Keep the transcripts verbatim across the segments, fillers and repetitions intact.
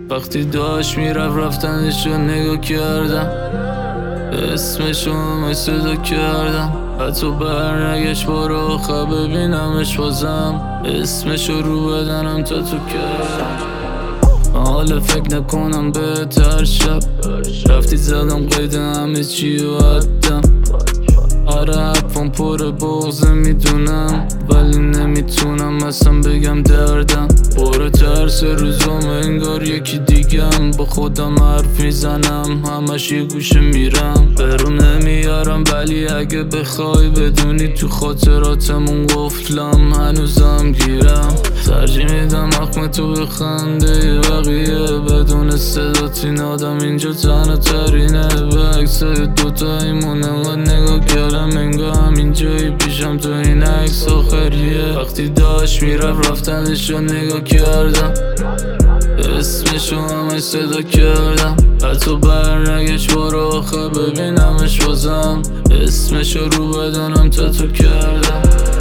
وقتی داشت میرفت رفتنشو نگاه کردم، اسمشو همه صدا کردم، حتی برنگشت بار آخر ببینمش بازم، اسمشو رو بدنم تاتو کردم. حالا فکر نکنم بهتر شب، رفتی زدم قید همه چی و حدم. آره حرفم پر بغضه میدونم، ولی نمیتونم اصلا بگم دردم. پر ترس روزم انگار یکی دیگم، با خودم حرف میزنم همش یه گوشه میرم. برون نمیارم ولی اگه بخوای بدونی تو خاطراتمون قفلم، هنوزم گیرم. ترجیح میدم حکم تو بخنده بقیه بدون صدات. این آدم اینجا تنها ترینه، به عکسای دوتاییمون انقدر نگاه کردم انگار همین جایی پیشم تو این عکس آخریه. وقتی داشت میرفت رفتنشو نگاه کردم، اسمشو همه صدا کردم، حتی برنگشت بار آخر ببینمش بازم، اسمشو رو بدنم تاتو کردم.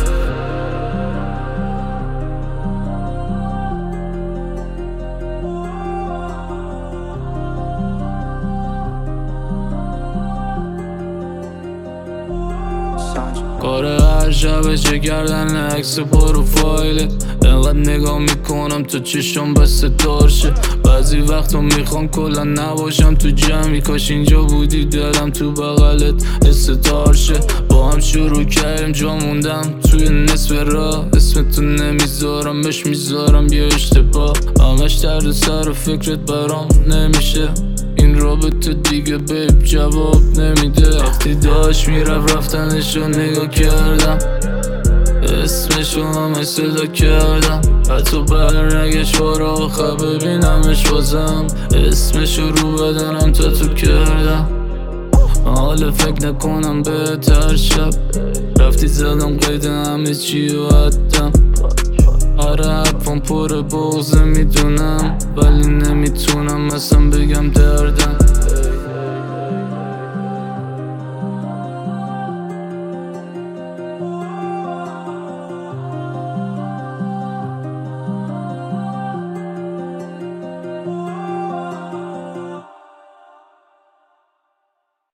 کار هر شبه چه کردن عکس پروفایلت، انقدر نگاه میکنم تو چشم بس ستارشه. بعضی وقتا میخوام کلا نباشم تو جمعی، کاش اینجا بودی دلم تو بغلت استارشه. با هم شروع کردیم جا موندم توی نصف راه، اسمتو نمیذارم بهش میذارم یه اشتباه. همش درد سر فکرت برام نمیشه، این رابطه دیگه بیب جواب نمیده. وقتی داشت میرفت رفتنشو نگاه کردم، اسمشو همه صدا کردم، حتی برنگشت بار آخر ببینمش بازم، اسمشو رو بدنم تاتو کردم. حالا فکر نکنم بهتر شب، رفتی زدم قید همه چی و حدم. آره حرفم پر بغضه میدونم، ولی نمیتونم اصلا بگم دردم.